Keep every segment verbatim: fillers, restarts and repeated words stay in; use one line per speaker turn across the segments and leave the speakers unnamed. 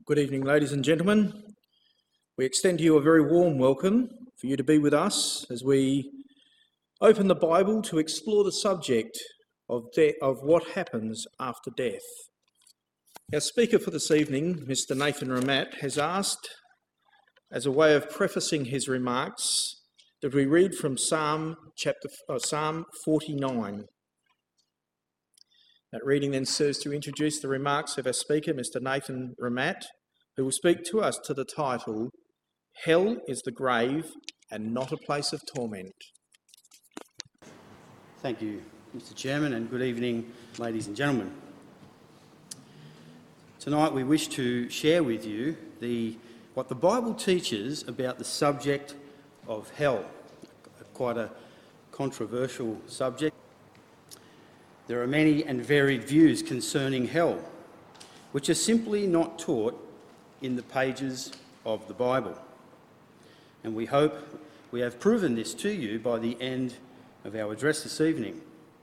Good evening, ladies and gentlemen. We extend to you a very warm welcome for you to be with us as we open the Bible to explore the subject of, de- of what happens after death. Our speaker for this evening, Mister Nathan Ramat, has asked, as a way of prefacing his remarks, that we read from Psalm chapter uh, Psalm forty-nine. That reading then serves to introduce the remarks of our speaker, Mister Nathan Ramat, who will speak to us to the title, Hell is the Grave and Not a Place of Torment.
Thank you, Mister Chairman, and good evening, ladies and gentlemen. Tonight we wish to share with you the what the Bible teaches about the subject of hell, quite a controversial subject. There are many and varied views concerning hell, which are simply not taught in the pages of the Bible. And we hope we have proven this to you by the end of our address this evening.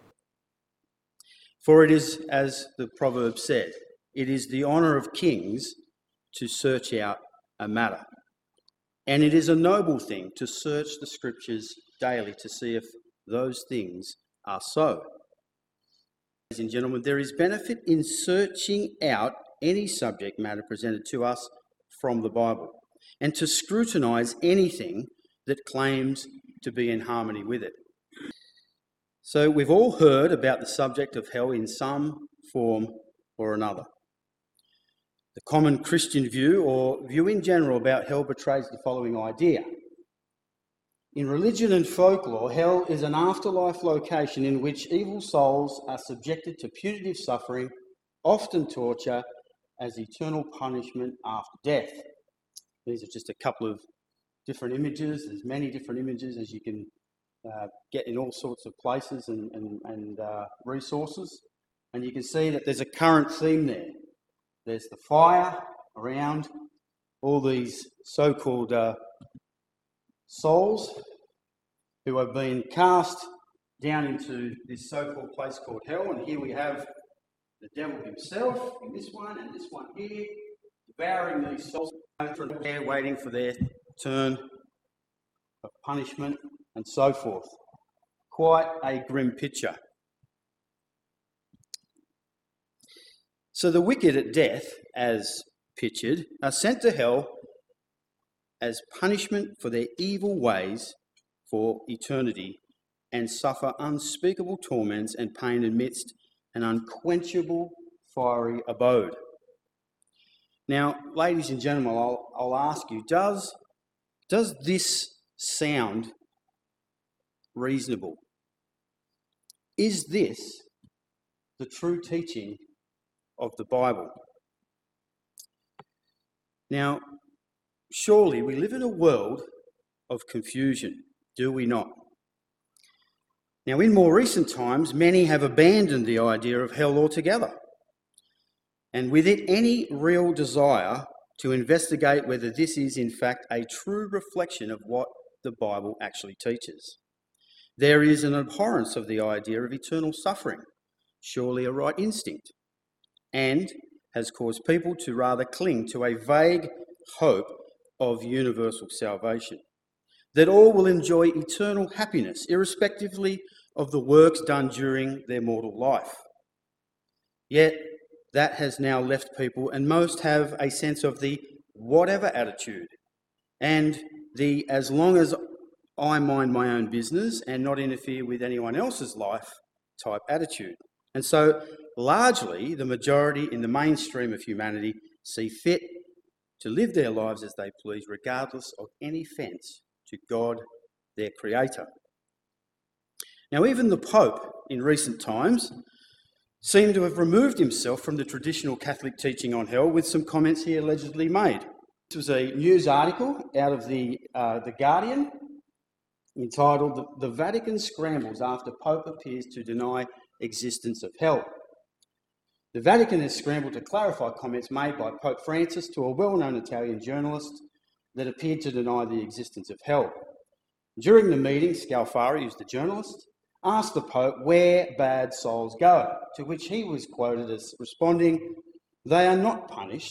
For it is, as the proverb said, it is the honour of kings to search out a matter. And it is a noble thing to search the Scriptures daily to see if those things are so. Ladies and gentlemen, there is benefit in searching out any subject matter presented to us from the Bible and to scrutinise anything that claims to be in harmony with it. So we've all heard about the subject of hell in some form or another. The common Christian view, or view in general about hell, betrays the following idea. In religion and folklore, hell is an afterlife location in which evil souls are subjected to punitive suffering, often torture, as eternal punishment after death. These are just a couple of different images. There's many different images as you can uh, get in all sorts of places and, and, and uh, resources. And you can see that there's a current theme there. There's the fire around all these so-called uh, souls who have been cast down into this so-called place called hell. And here we have the devil himself in this one and this one here, devouring these souls there, waiting for their turn of punishment and so forth. Quite a grim picture. So the wicked at death, as pictured, are sent to hell as punishment for their evil ways for eternity and suffer unspeakable torments and pain amidst an unquenchable fiery abode. Now, ladies and gentlemen, I'll, I'll ask you, does, does this sound reasonable? Is this the true teaching of the Bible? Now, surely we live in a world of confusion, do we not? Now, in more recent times, many have abandoned the idea of hell altogether, and with it any real desire to investigate whether this is in fact a true reflection of what the Bible actually teaches. There is an abhorrence of the idea of eternal suffering, surely a right instinct, and has caused people to rather cling to a vague hope of universal salvation, that all will enjoy eternal happiness, irrespectively of the works done during their mortal life. Yet, that has now left people, and most have a sense of the whatever attitude, and the as long as I mind my own business and not interfere with anyone else's life type attitude. And so, largely, the majority in the mainstream of humanity see fit to live their lives as they please, regardless of any offence to God, their Creator. Now, even the Pope, in recent times, seemed to have removed himself from the traditional Catholic teaching on hell with some comments he allegedly made. This was a news article out of the, uh, the Guardian entitled, "The Vatican Scrambles After Pope Appears to Deny Existence of Hell." The Vatican has scrambled to clarify comments made by Pope Francis to a well-known Italian journalist that appeared to deny the existence of hell. During the meeting, Scalfari, who's the journalist, asked the Pope where bad souls go, to which he was quoted as responding, "They are not punished,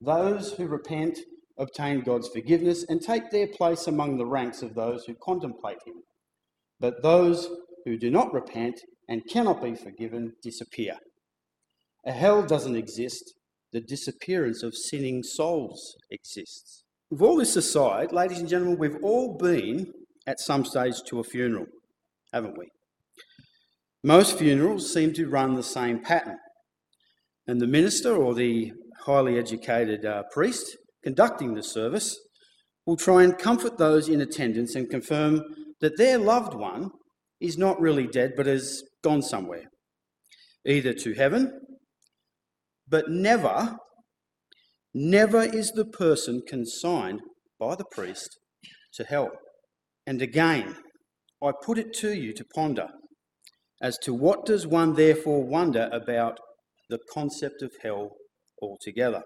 Those who repent obtain God's forgiveness and take their place among the ranks of those who contemplate him. But those who do not repent and cannot be forgiven disappear. A hell doesn't exist. The disappearance of sinning souls exists. With all this aside, ladies and gentlemen, we've all been at some stage to a funeral, haven't we? Most funerals seem to run the same pattern, and the minister or the highly educated uh, priest conducting the service will try and comfort those in attendance and confirm that their loved one is not really dead but has gone somewhere, either to heaven, but never, never is the person consigned by the priest to hell. And again, I put it to you to ponder as to what does one therefore wonder about the concept of hell altogether.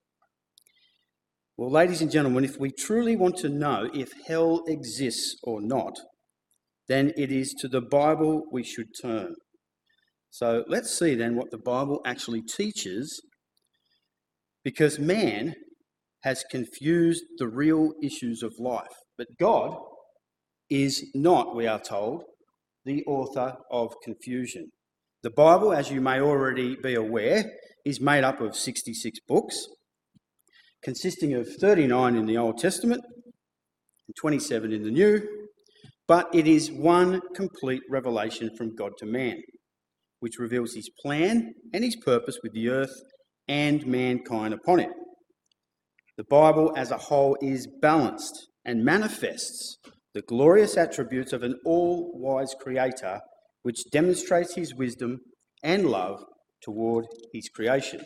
Well, ladies and gentlemen, if we truly want to know if hell exists or not, then it is to the Bible we should turn. So let's see then what the Bible actually teaches, because man has confused the real issues of life. But God is not, we are told, the author of confusion. The Bible, as you may already be aware, is made up of sixty-six books, consisting of thirty-nine in the Old Testament and twenty-seven in the New, but it is one complete revelation from God to man, which reveals his plan and his purpose with the earth and mankind upon it. The Bible as a whole is balanced and manifests the glorious attributes of an all-wise creator, which demonstrates his wisdom and love toward his creation.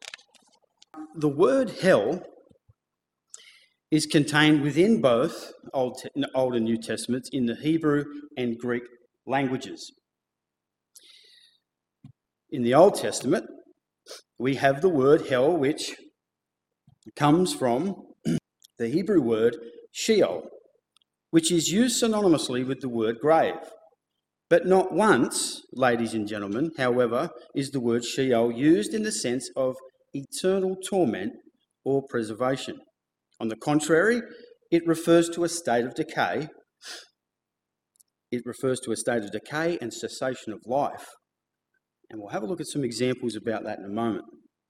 The word hell is contained within both Old, Old and New Testaments in the Hebrew and Greek languages. In the Old Testament, we have the word hell, which comes from the Hebrew word Sheol, which is used synonymously with the word grave. But not once, ladies and gentlemen, however, is the word Sheol used in the sense of eternal torment or preservation. On the contrary, it refers to a state of decay. It refers to a state of decay and cessation of life. And we'll have a look at some examples about that in a moment.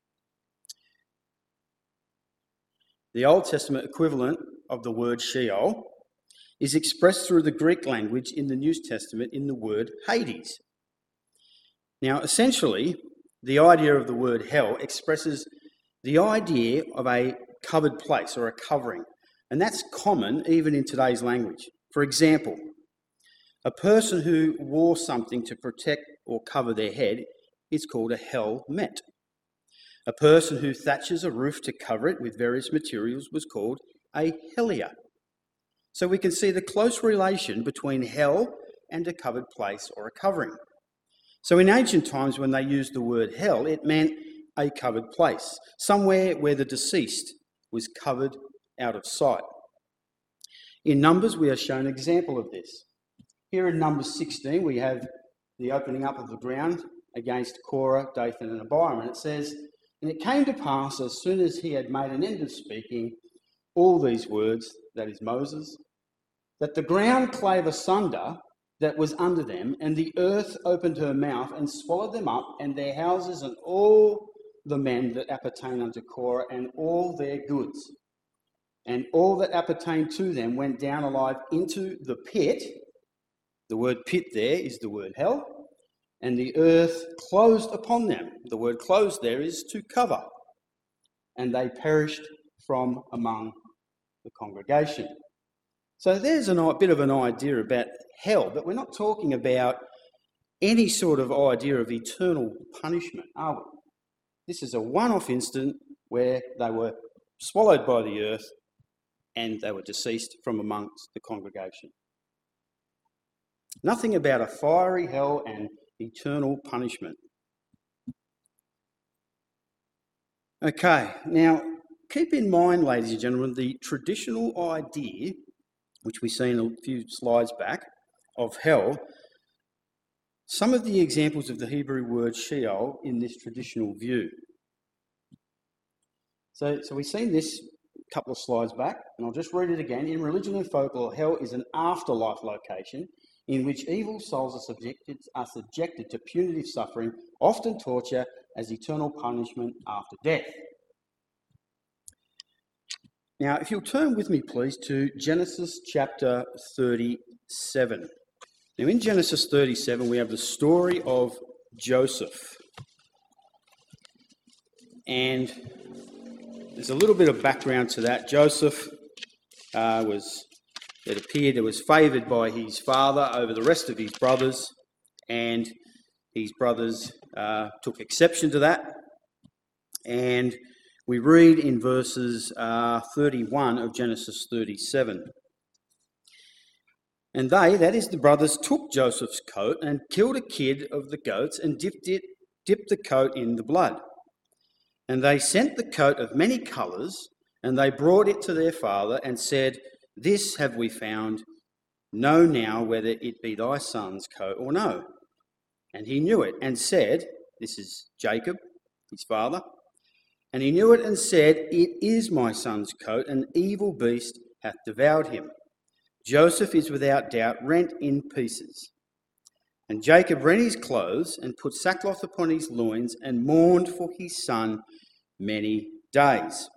The Old Testament equivalent of the word Sheol is expressed through the Greek language in the New Testament in the word Hades. Now, essentially, the idea of the word hell expresses the idea of a covered place or a covering, and that's common even in today's language. For example, a person who wore something to protect or cover their head is called a helmet. A person who thatches a roof to cover it with various materials was called a hellier. So we can see the close relation between hell and a covered place or a covering. So in ancient times, when they used the word hell, it meant a covered place, somewhere where the deceased was covered out of sight. In Numbers, we are shown an example of this. Here in Numbers sixteen, we have the opening up of the ground against Korah, Dathan and Abiram, and it says, "And it came to pass, as soon as he had made an end of speaking all these words," that is Moses, "that the ground clave asunder that was under them, and the earth opened her mouth and swallowed them up, and their houses, and all the men that appertain unto Korah, and all their goods. And all that appertained to them went down alive into the pit." The word pit there is the word hell. "And the earth closed upon them." The word closed there is to cover. "And they perished from among the congregation." So there's a bit of an idea about hell, but we're not talking about any sort of idea of eternal punishment, are we? This is a one-off instant where they were swallowed by the earth and they were deceased from amongst the congregation. Nothing about a fiery hell and eternal punishment. Okay, now keep in mind, ladies and gentlemen, the traditional idea, which we seen a few slides back, of hell. Some of the examples of the Hebrew word Sheol in this traditional view. So, so we've seen this a couple of slides back, and I'll just read it again. In religion and folklore, hell is an afterlife location in which evil souls are subjected, are subjected to punitive suffering, often torture, as eternal punishment after death. Now, if you'll turn with me, please, to Genesis chapter thirty-seven. Now, in Genesis thirty-seven, we have the story of Joseph. And there's a little bit of background to that. Joseph uh, was, it appeared, it was favoured by his father over the rest of his brothers, and his brothers uh, took exception to that. And we read in verses uh, thirty-one of Genesis thirty-seven. And they, that is the brothers, took Joseph's coat and killed a kid of the goats and dipped it, dipped the coat in the blood. And they sent the coat of many colours, and they brought it to their father and said, "This have we found. Know now whether it be thy son's coat or no." And he knew it and said, this is Jacob, his father, and he knew it and said, "It is my son's coat, an evil beast hath devoured him. Joseph is without doubt rent in pieces." And Jacob rent his clothes and put sackcloth upon his loins and mourned for his son many days.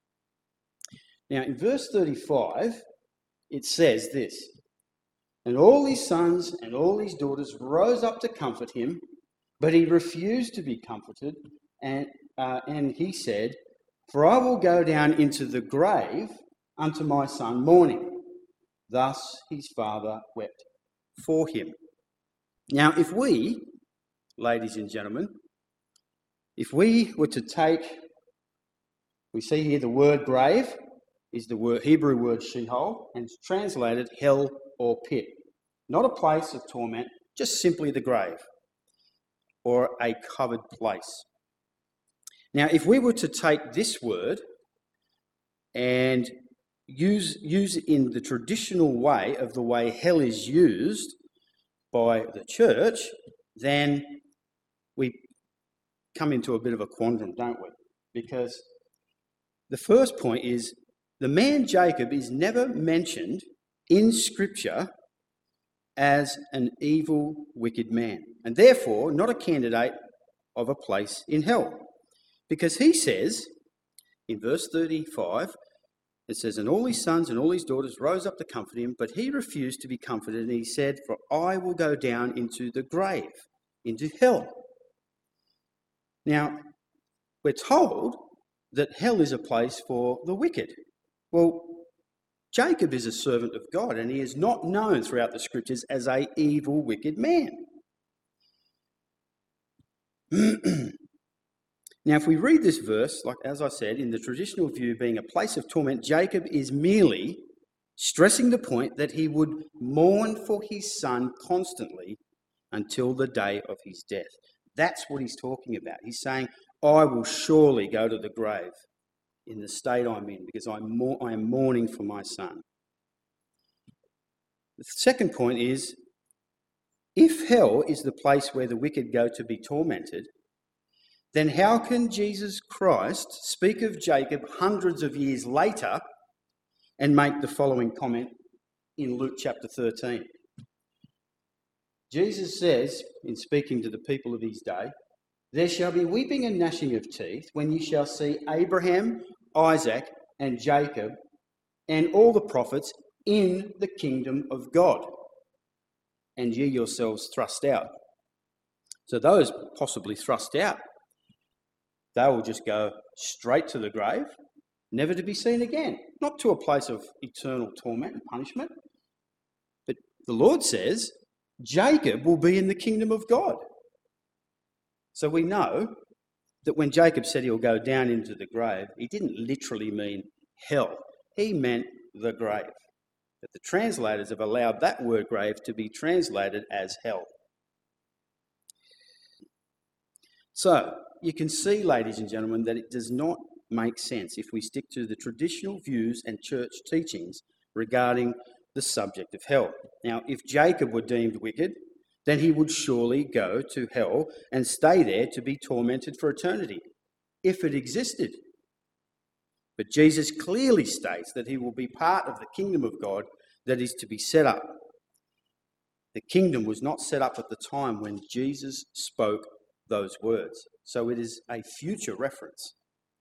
Now, in verse thirty-five, it says this, "And all his sons and all his daughters rose up to comfort him, but he refused to be comforted, and, uh, and he said, For I will go down into the grave unto my son mourning. Thus his father wept for him." Now, if we, ladies and gentlemen, if we were to take, we see here the word grave is the word, Hebrew word Sheol, and it's translated hell or pit. Not a place of torment, just simply the grave or a covered place. Now, if we were to take this word and use, use it in the traditional way of the way hell is used by the church, then we come into a bit of a quandrum, don't we? Because the first point is the man Jacob is never mentioned in Scripture as an evil, wicked man, and therefore not a candidate of a place in hell. Because he says, in verse thirty-five, it says, "And all his sons and all his daughters rose up to comfort him, but he refused to be comforted, and he said, For I will go down into the grave, into hell." Now, we're told that hell is a place for the wicked. Well, Jacob is a servant of God, and he is not known throughout the Scriptures as a evil, wicked man. Now, if we read this verse, like as I said, in the traditional view being a place of torment, Jacob is merely stressing the point that he would mourn for his son constantly until the day of his death. That's what he's talking about. He's saying, I will surely go to the grave in the state I'm in because I'm more, I am mourning for my son. The second point is, if hell is the place where the wicked go to be tormented, then how can Jesus Christ speak of Jacob hundreds of years later and make the following comment in Luke chapter thirteen? Jesus says, in speaking to the people of his day, "There shall be weeping and gnashing of teeth when you shall see Abraham, Isaac, and Jacob, and all the prophets in the kingdom of God, and ye yourselves thrust out." So those possibly thrust out, they will just go straight to the grave, never to be seen again, not to a place of eternal torment and punishment. But the Lord says Jacob will be in the kingdom of God. So we know that when Jacob said he'll go down into the grave, he didn't literally mean hell. He meant the grave. But the translators have allowed that word grave to be translated as hell. So, you can see, ladies and gentlemen, that it does not make sense if we stick to the traditional views and church teachings regarding the subject of hell. Now, if Jacob were deemed wicked, then he would surely go to hell and stay there to be tormented for eternity, if it existed. But Jesus clearly states that he will be part of the kingdom of God that is to be set up. The kingdom was not set up at the time when Jesus spoke those words. So it is a future reference.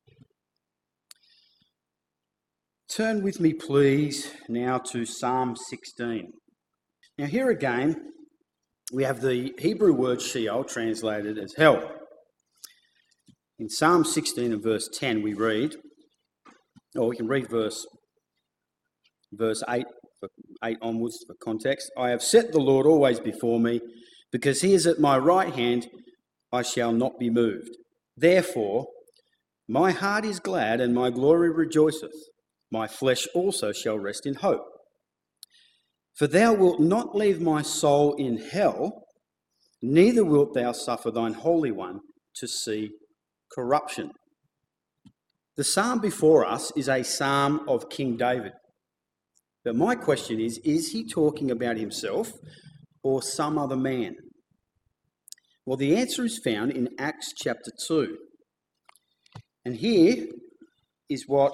Turn with me, please, now to Psalm sixteen. Now here again, we have the Hebrew word Sheol translated as hell. In Psalm sixteen and verse ten we read, or we can read verse, verse eight, eight onwards for context. I have set the Lord always before me, because he is at my right hand, I shall not be moved. Therefore, my heart is glad and my glory rejoiceth. My flesh also shall rest in hope. For thou wilt not leave my soul in hell, neither wilt thou suffer thine Holy One to see corruption. The psalm before us is a psalm of King David. But my question is, is he talking about himself or some other man? Well, the answer is found in Acts chapter two. And here is what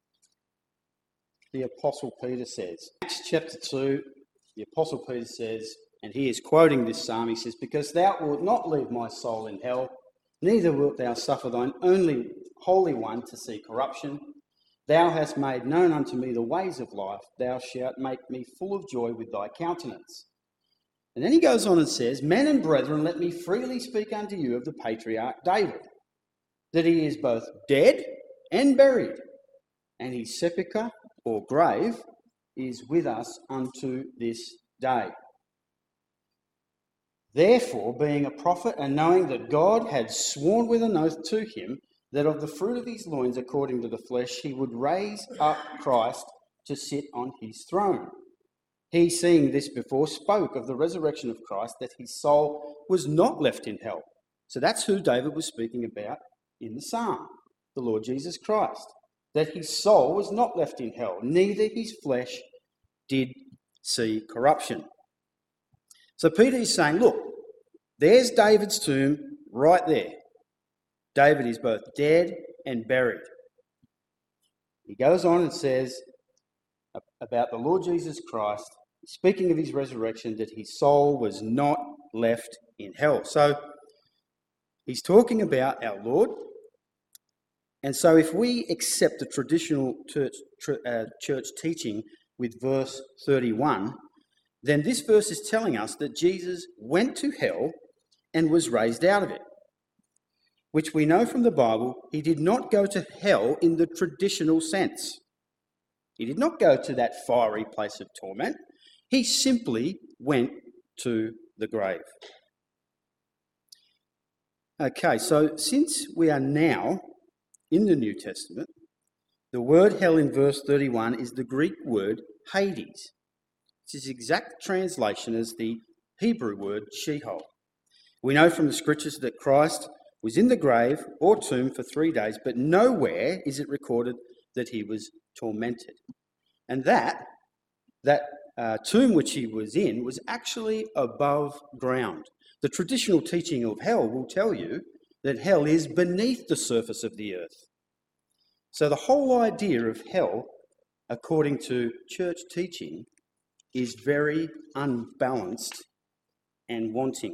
the Apostle Peter says. Acts chapter two, the Apostle Peter says, and he is quoting this psalm, he says, because thou wilt not leave my soul in hell, neither wilt thou suffer thine only Holy One to see corruption. Thou hast made known unto me the ways of life. Thou shalt make me full of joy with thy countenance. And then he goes on and says, men and brethren, let me freely speak unto you of the patriarch David, that he is both dead and buried, and his sepulchre or grave is with us unto this day. Therefore, being a prophet and knowing that God had sworn with an oath to him that of the fruit of his loins, according to the flesh, he would raise up Christ to sit on his throne. He, seeing this before, spoke of the resurrection of Christ, that his soul was not left in hell. So that's who David was speaking about in the psalm, the Lord Jesus Christ. That his soul was not left in hell, neither his flesh did see corruption. So Peter is saying, look, there's David's tomb right there. David is both dead and buried. He goes on and says about the Lord Jesus Christ, speaking of his resurrection, that his soul was not left in hell. So he's talking about our Lord. And so if we accept the traditional church, uh, church teaching with verse thirty-one, then this verse is telling us that Jesus went to hell and was raised out of it, which we know from the Bible, he did not go to hell in the traditional sense. He did not go to that fiery place of torment. He simply went to the grave. Okay, so since we are now in the New Testament, the word hell in verse thirty-one is the Greek word Hades. It's his exact translation as the Hebrew word Sheol. We know from the scriptures that Christ was in the grave or tomb for three days, but nowhere is it recorded that he was tormented. And that, that uh, tomb which he was in was actually above ground. The traditional teaching of hell will tell you that hell is beneath the surface of the earth. So the whole idea of hell, according to church teaching, is very unbalanced and wanting.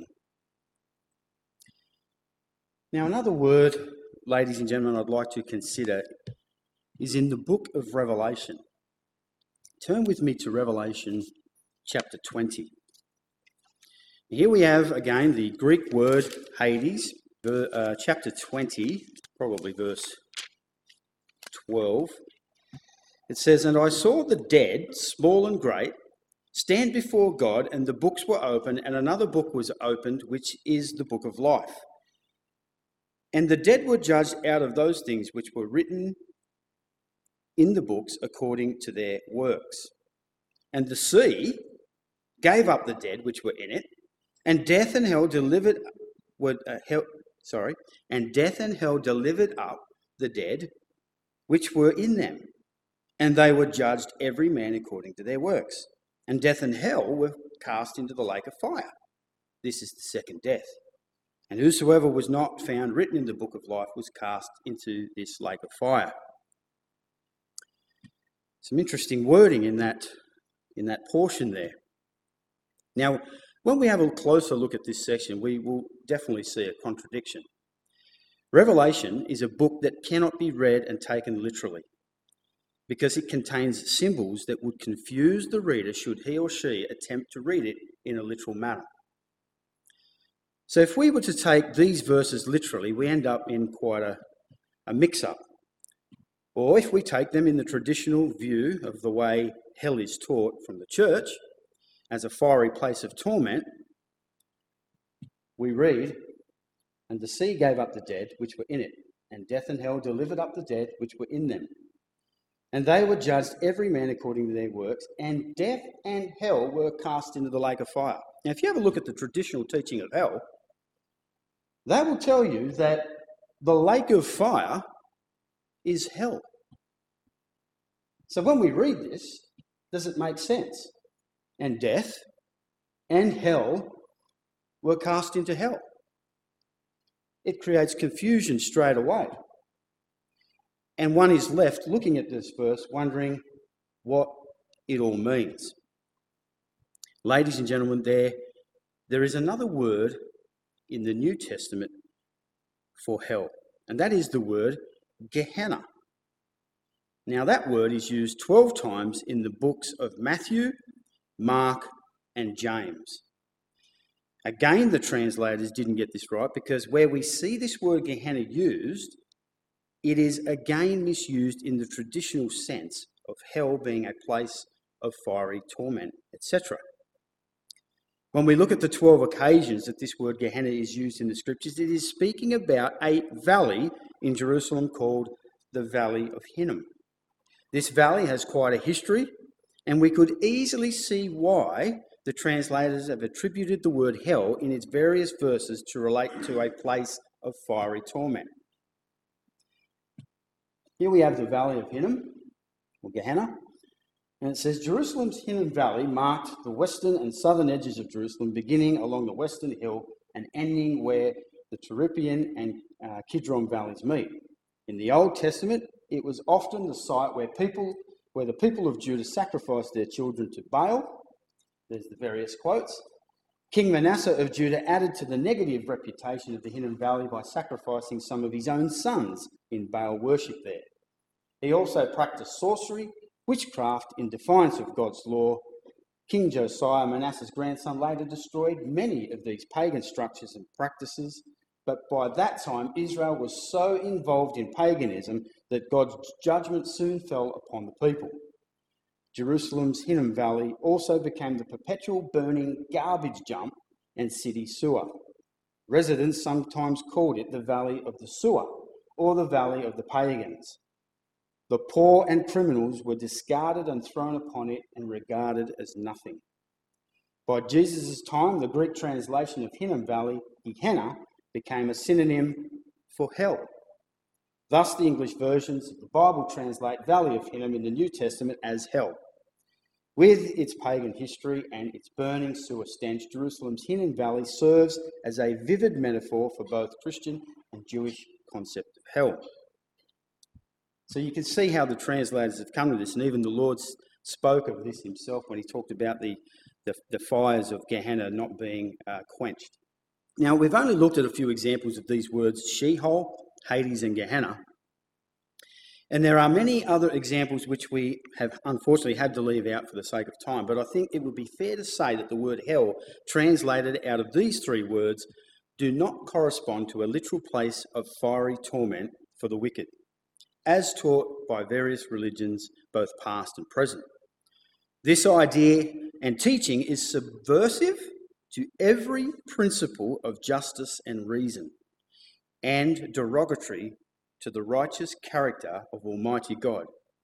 Now, another word, ladies and gentlemen, I'd like to consider is in the book of Revelation. Turn with me to Revelation chapter twenty. Here we have, again, the Greek word Hades, uh, chapter twenty, probably verse twelve. It says, and I saw the dead, small and great, stand before God, and the books were opened, and another book was opened, which is the book of life. And the dead were judged out of those things which were written in the books according to their works. And the sea gave up the dead which were in it, and death and hell delivered were uh, hell, sorry, and death and hell delivered up the dead which were in them, and they were judged every man according to their works. And death and hell were cast into the lake of fire. This is the second death. And whosoever was not found written in the book of life was cast into this lake of fire. Some interesting wording in that, in that portion there. Now, when we have a closer look at this section, we will definitely see a contradiction. Revelation is a book that cannot be read and taken literally because it contains symbols that would confuse the reader should he or she attempt to read it in a literal manner. So if we were to take these verses literally, we end up in quite a, a mix-up. Or if we take them in the traditional view of the way hell is taught from the church, as a fiery place of torment, we read, "And the sea gave up the dead which were in it, and death and hell delivered up the dead which were in them. And they were judged every man according to their works, and death and hell were cast into the lake of fire." Now, if you have a look at the traditional teaching of hell, they will tell you that the lake of fire is hell. So when we read this, does it make sense? And death and hell were cast into hell. It creates confusion straight away. And one is left looking at this verse wondering what it all means. Ladies and gentlemen, there, there is another word in the New Testament for hell, and that is the word Gehenna. Now, that word is used twelve times in the books of Matthew, Mark, and James. Again, the translators didn't get this right because where we see this word Gehenna used, it is again misused in the traditional sense of hell being a place of fiery torment, et cetera. When we look at the twelve occasions that this word Gehenna is used in the scriptures, it is speaking about a valley in Jerusalem called the Valley of Hinnom. This valley has quite a history, and we could easily see why the translators have attributed the word hell in its various verses to relate to a place of fiery torment. Here we have the Valley of Hinnom, or Gehenna, and it says, "Jerusalem's Hinnom Valley marked the western and southern edges of Jerusalem, beginning along the western hill and ending where the Tyropoeon and uh, Kidron valleys meet. In the Old Testament, it was often the site where people, where the people of Judah sacrificed their children to Baal." There's the various quotes. King Manasseh of Judah added to the negative reputation of the Hinnom Valley by sacrificing some of his own sons in Baal worship there. He also practiced sorcery, witchcraft in defiance of God's law. King Josiah, Manasseh's grandson, later destroyed many of these pagan structures and practices, but by that time Israel was so involved in paganism that God's judgment soon fell upon the people. Jerusalem's Hinnom Valley also became the perpetual burning garbage dump and city sewer. Residents sometimes called it the Valley of the Sewer, or the Valley of the Pagans. The poor and criminals were discarded and thrown upon it and regarded as nothing. By Jesus' time, the Greek translation of Hinnom Valley, Gehenna, became a synonym for hell. Thus, the English versions of the Bible translate Valley of Hinnom in the New Testament as hell. With its pagan history and its burning sewer stench, Jerusalem's Hinnom Valley serves as a vivid metaphor for both Christian and Jewish concept of hell. So you can see how the translators have come to this, and even the Lord spoke of this himself when he talked about the, the, the fires of Gehenna not being uh, quenched. Now, we've only looked at a few examples of these words, Sheol, Hades and Gehenna. And there are many other examples which we have unfortunately had to leave out for the sake of time, but I think it would be fair to say that the word hell, translated out of these three words, do not correspond to a literal place of fiery torment for the wicked, as taught by various religions, both past and present. This idea and teaching is subversive to every principle of justice and reason, and derogatory to the righteous character of Almighty God.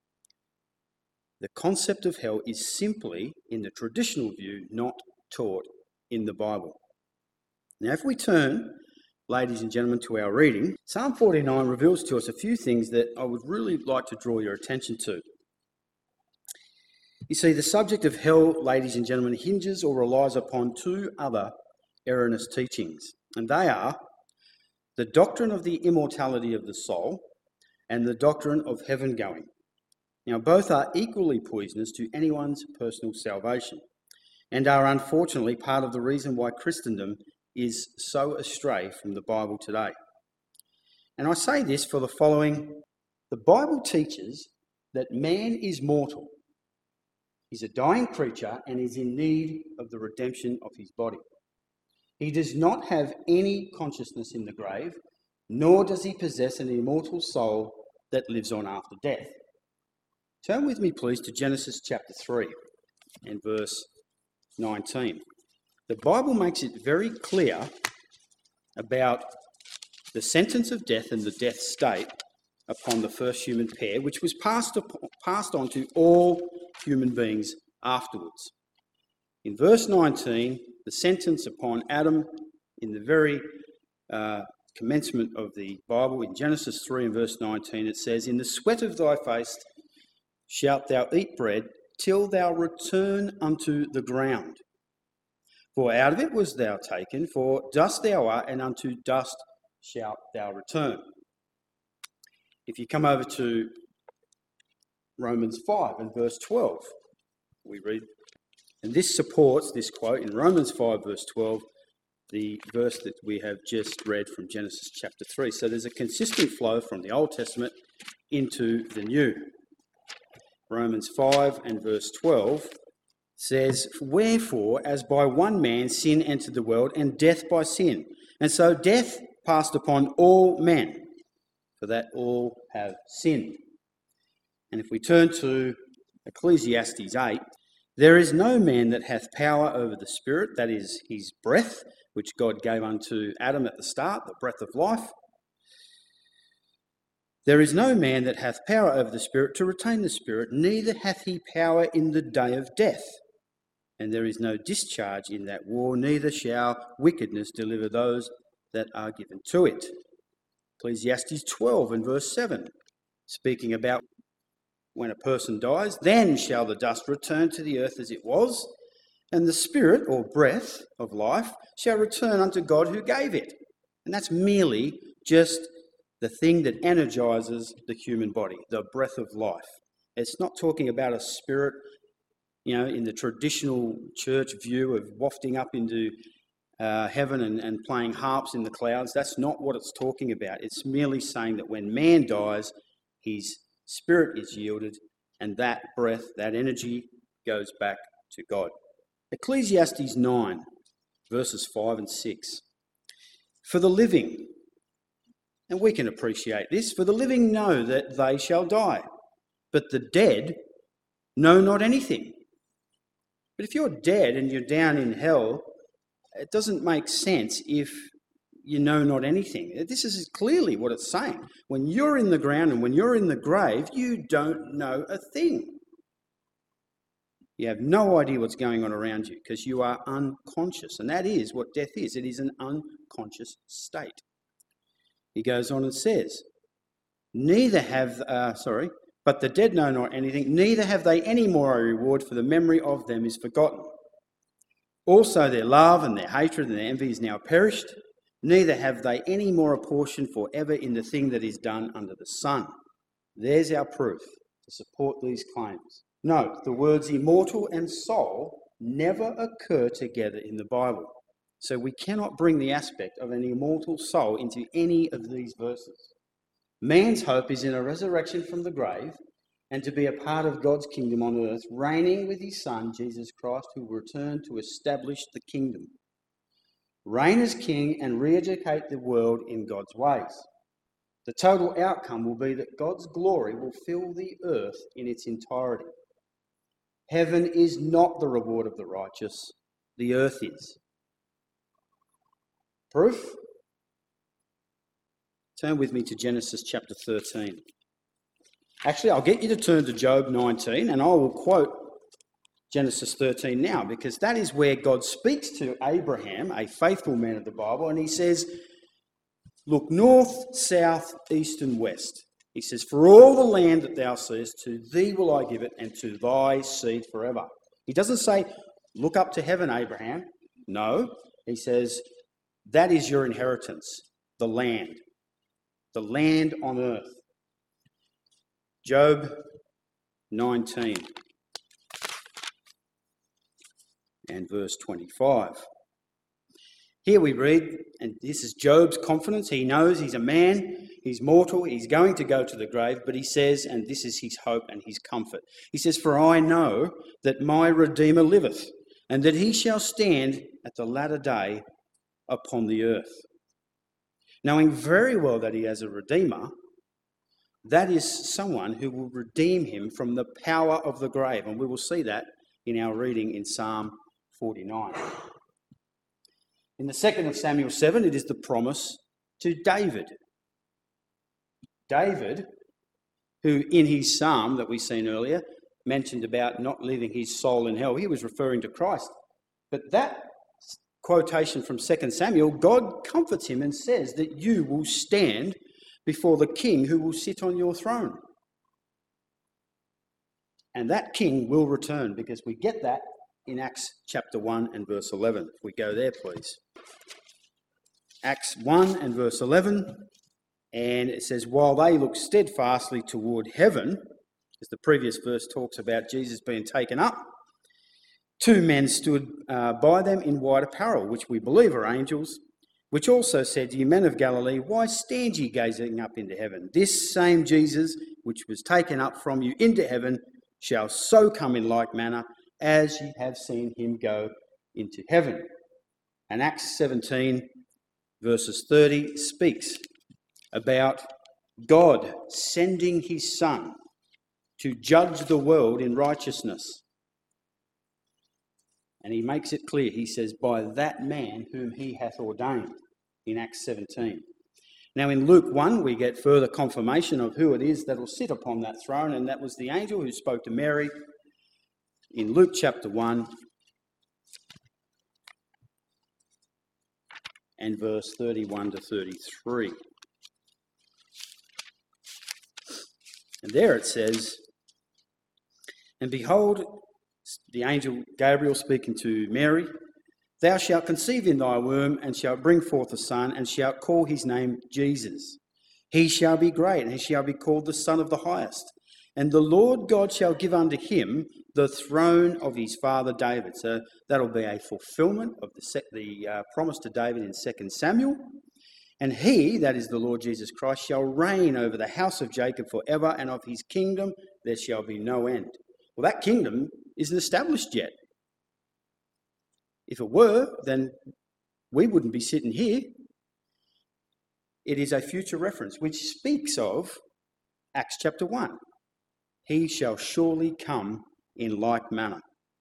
The concept of hell is simply, in the traditional view, not taught in the Bible. Now, if we turn, ladies and gentlemen, to our reading, Psalm forty-nine reveals to us a few things that I would really like to draw your attention to. You see, the subject of hell, ladies and gentlemen, hinges or relies upon two other erroneous teachings, and they are the doctrine of the immortality of the soul and the doctrine of heaven going. Now, both are equally poisonous to anyone's personal salvation and are unfortunately part of the reason why Christendom is so astray from the Bible today. And I say this for the following. The Bible teaches that man is mortal. He's a dying creature and is in need of the redemption of his body. He does not have any consciousness in the grave, nor does he possess an immortal soul that lives on after death. Turn with me, please, to Genesis chapter three and verse nineteen. The Bible makes it very clear about the sentence of death and the death state upon the first human pair, which was passed, upon, passed on to all human beings afterwards. In verse nineteen, the sentence upon Adam in the very uh, commencement of the Bible, in Genesis three and verse nineteen, it says, "In the sweat of thy face shalt thou eat bread, till thou return unto the ground. For out of it was thou taken, for dust thou art, and unto dust shalt thou return." If you come over to Romans five and verse twelve, we read, and this supports this quote in Romans five verse twelve, the verse that we have just read from Genesis chapter three. So there's a consistent flow from the Old Testament into the New. Romans five and verse twelve says, "Wherefore, as by one man sin entered the world, and death by sin, and so death passed upon all men, for that all have sinned." And if we turn to Ecclesiastes eight, "There is no man that hath power over the Spirit," that is his breath, which God gave unto Adam at the start, the breath of life. "There is no man that hath power over the Spirit to retain the Spirit, neither hath he power in the day of death. And there is no discharge in that war, neither shall wickedness deliver those that are given to it." Ecclesiastes twelve and verse seven, speaking about when a person dies, "Then shall the dust return to the earth as it was, and the spirit or breath of life shall return unto God who gave it." And that's merely just the thing that energizes the human body, the breath of life. It's not talking about a spirit, you know, in the traditional church view of wafting up into uh, heaven and, and playing harps in the clouds. That's not what it's talking about. It's merely saying that when man dies, his spirit is yielded, and that breath, that energy, goes back to God. Ecclesiastes nine, verses five and six. "For the living," and we can appreciate this, "for the living know that they shall die, but the dead know not anything." But if you're dead and you're down in hell, it doesn't make sense if you know not anything. This is clearly what it's saying. When you're in the ground and when you're in the grave, you don't know a thing. You have no idea what's going on around you because you are unconscious. And that is what death is. It is an unconscious state. He goes on and says, "Neither have, uh, sorry, but the dead know not anything, neither have they any more a reward, for the memory of them is forgotten. Also their love and their hatred and their envy is now perished, neither have they any more a portion for ever in the thing that is done under the sun." There's our proof to support these claims. Note, the words immortal and soul never occur together in the Bible. So we cannot bring the aspect of an immortal soul into any of these verses. Man's hope is in a resurrection from the grave and to be a part of God's kingdom on earth, reigning with his Son, Jesus Christ, who will return to establish the kingdom. Reign as king and re-educate the world in God's ways. The total outcome will be that God's glory will fill the earth in its entirety. Heaven is not the reward of the righteous, the earth is. Proof? Turn with me to Genesis chapter thirteen. Actually, I'll get you to turn to Job nineteen, and I will quote Genesis thirteen now, because that is where God speaks to Abraham, a faithful man of the Bible, and he says, "Look north, south, east and west." He says, "For all the land that thou seest, to thee will I give it, and to thy seed forever." He doesn't say, "Look up to heaven, Abraham." No, he says, that is your inheritance, the land, the land on earth. Job nineteen and verse twenty-five. Here we read, and this is Job's confidence. He knows he's a man, he's mortal, he's going to go to the grave, but he says, and this is his hope and his comfort. He says, "For I know that my Redeemer liveth, and that he shall stand at the latter day upon the earth." Knowing very well that he has a Redeemer, that is someone who will redeem him from the power of the grave. And we will see that in our reading in Psalm forty-nine. In the second of Samuel seven, it is the promise to David. David, who in his psalm that we've seen earlier, mentioned about not leaving his soul in hell, he was referring to Christ. But that quotation from Second Samuel, God comforts him and says that you will stand before the king who will sit on your throne. And that king will return, because we get that in Acts chapter one and verse eleven. If we go there, please. Acts one and verse eleven, and it says, "While they looked steadfastly toward heaven," as the previous verse talks about Jesus being taken up, "two men stood uh, by them in white apparel, which we believe are angels, which also said, Ye men of Galilee, why stand ye gazing up into heaven? This same Jesus, which was taken up from you into heaven, shall so come in like manner as ye have seen him go into heaven." And Acts seventeen, verses thirty, speaks about God sending his Son to judge the world in righteousness. And he makes it clear, he says, by that man whom he hath ordained, in Acts seventeen. Now in Luke one, we get further confirmation of who it is that will sit upon that throne, and that was the angel who spoke to Mary in Luke chapter one and verse thirty-one to thirty-three. And there it says, "And behold," the angel Gabriel speaking to Mary, "thou shalt conceive in thy womb, and shalt bring forth a son, and shalt call his name Jesus. He shall be great, and he shall be called the Son of the Highest. And the Lord God shall give unto him the throne of his father David." So that'll be a fulfilment of the, sec- the uh, promise to David in Second Samuel. "And he," that is the Lord Jesus Christ, "shall reign over the house of Jacob forever, and of his kingdom there shall be no end." Well, that kingdom isn't established yet. If it were, then we wouldn't be sitting here. It is a future reference which speaks of Acts chapter one. He shall surely come in like manner.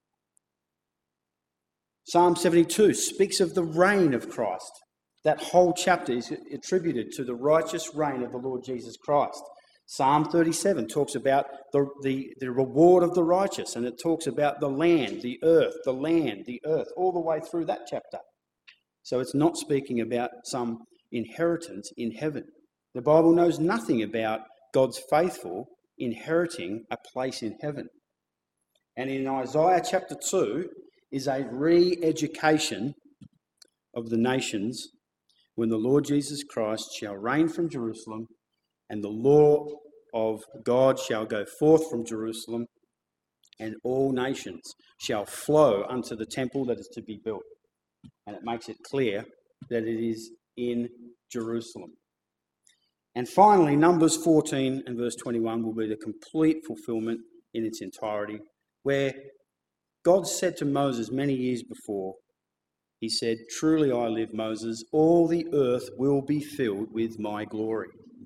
Psalm seventy-two speaks of the reign of Christ. That whole chapter is attributed to the righteous reign of the Lord Jesus Christ. Psalm thirty-seven talks about the, the, the reward of the righteous, and it talks about the land, the earth, the land, the earth, all the way through that chapter. So it's not speaking about some inheritance in heaven. The Bible knows nothing about God's faithful inheriting a place in heaven. And in Isaiah chapter two is a re-education of the nations when the Lord Jesus Christ shall reign from Jerusalem, and the law of God shall go forth from Jerusalem, and all nations shall flow unto the temple that is to be built. And it makes it clear that it is in Jerusalem. And finally, Numbers fourteen and verse twenty-one will be the complete fulfillment in its entirety, where God said to Moses many years before, he said, "Truly I live, Moses, all the earth will be filled with my glory."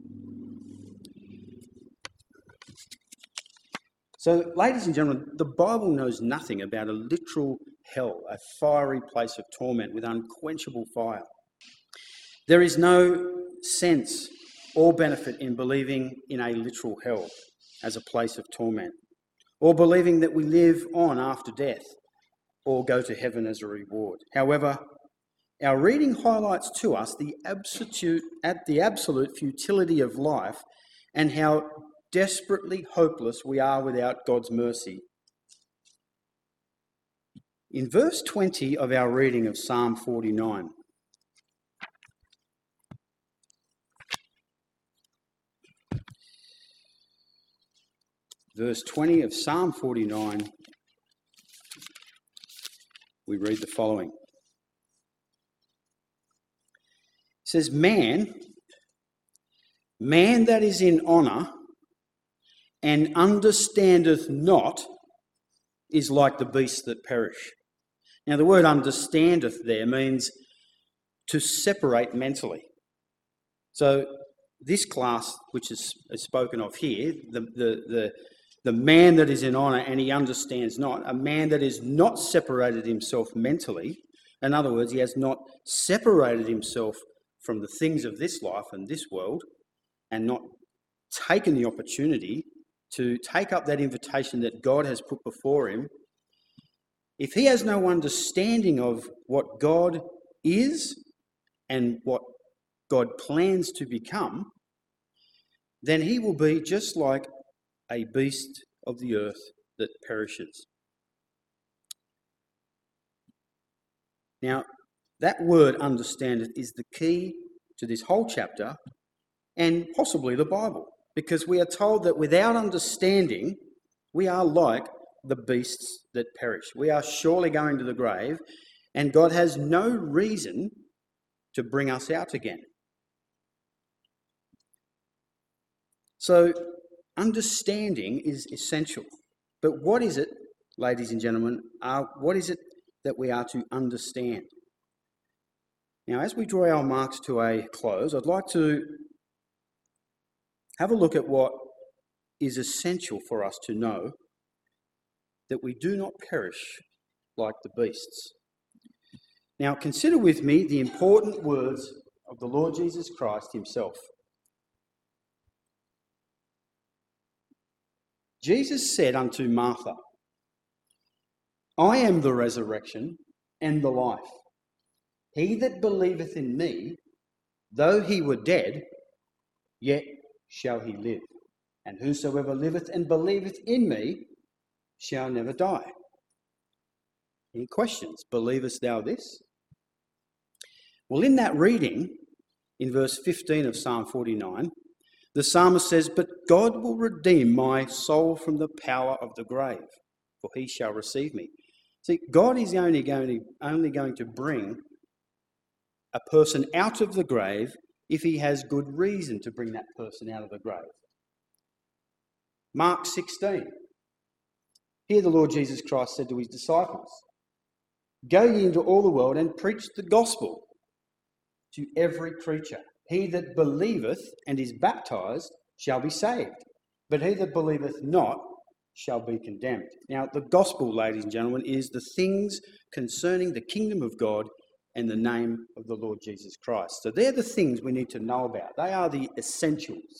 So, ladies and gentlemen, the Bible knows nothing about a literal hell, a fiery place of torment with unquenchable fire. There is no sense or benefit in believing in a literal hell as a place of torment, or believing that we live on after death or go to heaven as a reward. However, our reading highlights to us the absolute, at the absolute futility of life and how desperately hopeless we are without God's mercy. In verse twenty of our reading of Psalm forty-nine, verse twenty of Psalm forty-nine, we read the following. It says, Man, man that is in honour and understandeth not is like the beasts that perish. Now, the word understandeth there means to separate mentally. So this class, which is, is spoken of here, the, the, the, the man that is in honour and he understands not, a man that is not separated himself mentally, in other words, he has not separated himself from the things of this life and this world and not taken the opportunity to take up that invitation that God has put before him. If he has no understanding of what God is and what God plans to become, then he will be just like a beast of the earth that perishes. Now, that word understandeth is the key to this whole chapter and possibly the Bible, because we are told that without understanding, we are like the beasts that perish. We are surely going to the grave, and God has no reason to bring us out again. So, understanding is essential. But what is it, ladies and gentlemen, uh, what is it that we are to understand? Now, as we draw our marks to a close, I'd like to have a look at what is essential for us to know, that we do not perish like the beasts. Now, consider with me the important words of the Lord Jesus Christ himself. Jesus said unto Martha, I am the resurrection and the life. He that believeth in me, though he were dead, yet shall he live. And whosoever liveth and believeth in me shall never die. Any questions? Believest thou this? Well, in that reading, in verse fifteen of Psalm forty-nine, the psalmist says, But God will redeem my soul from the power of the grave, for he shall receive me. See, God is only going to, only going to bring a person out of the grave if he has good reason to bring that person out of the grave. Mark sixteen. Here the Lord Jesus Christ said to his disciples, Go ye into all the world and preach the gospel to every creature. He that believeth and is baptized shall be saved, but he that believeth not shall be condemned. Now, the gospel, ladies and gentlemen, is the things concerning the kingdom of God and the name of the Lord Jesus Christ. So they're the things we need to know about. They are the essentials.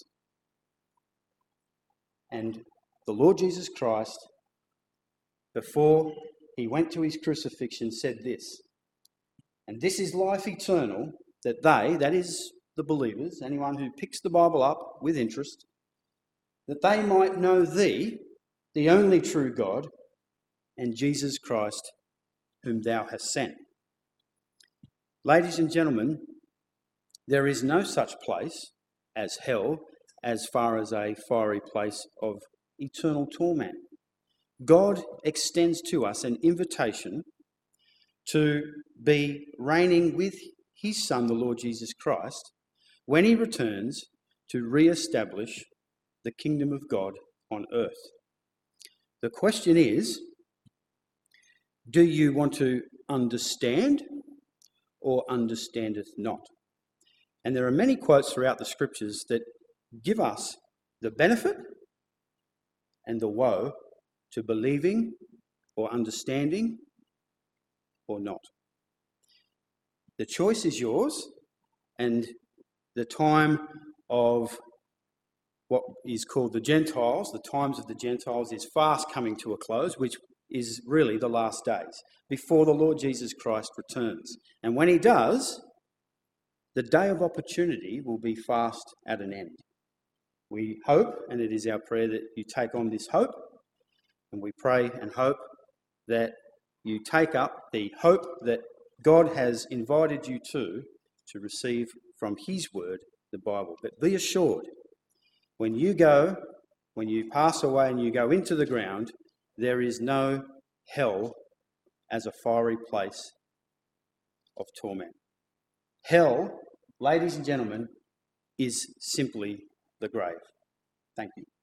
And the Lord Jesus Christ, before he went to his crucifixion, said this, And this is life eternal, that they, that is the believers, anyone who picks the Bible up with interest, that they might know thee, the only true God, and Jesus Christ, whom thou hast sent. Ladies and gentlemen, there is no such place as hell as far as a fiery place of eternal torment. God extends to us an invitation to be reigning with his Son, the Lord Jesus Christ, when he returns to re-establish the kingdom of God on earth. The question is, do you want to understand or understandeth not? And there are many quotes throughout the scriptures that give us the benefit and the woe to believing or understanding or not. The choice is yours, and the time of what is called the Gentiles, the times of the Gentiles, is fast coming to a close, which is really the last days, before the Lord Jesus Christ returns. And when he does, the day of opportunity will be fast at an end. We hope, and it is our prayer, that you take on this hope, and we pray and hope that you take up the hope that God has invited you to, to receive from his word, the Bible. But be assured, when you go when you pass away and you go into the ground, there is no hell as a fiery place of torment. Hell, ladies and gentlemen, is simply the grave. Thank you.